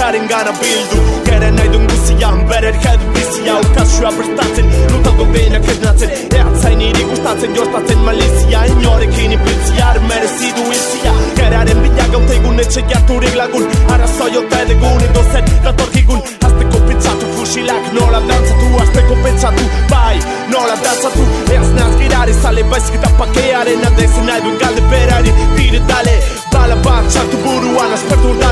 haren gana bildu Kere nahi duen guzian, berer jedu bizia Ukazioa prestatzen, lutaldo denak esnatzen Eatzain iri gustatzen, jostatzen malizia Inorekin ipiltziar merezidu iltzia Keraren bila gaute egun etxe jarturik lagun Arazoi ote degun edo zen datorkigun Azteko pentsatu fusilak nola dantzatu Azteko pentsatu, bai, nola dantzatu Eaz nazgirari zale baizik eta pakearen Adezen nahi duen galde berari Dire dale, bala bat sartu buruan aspertu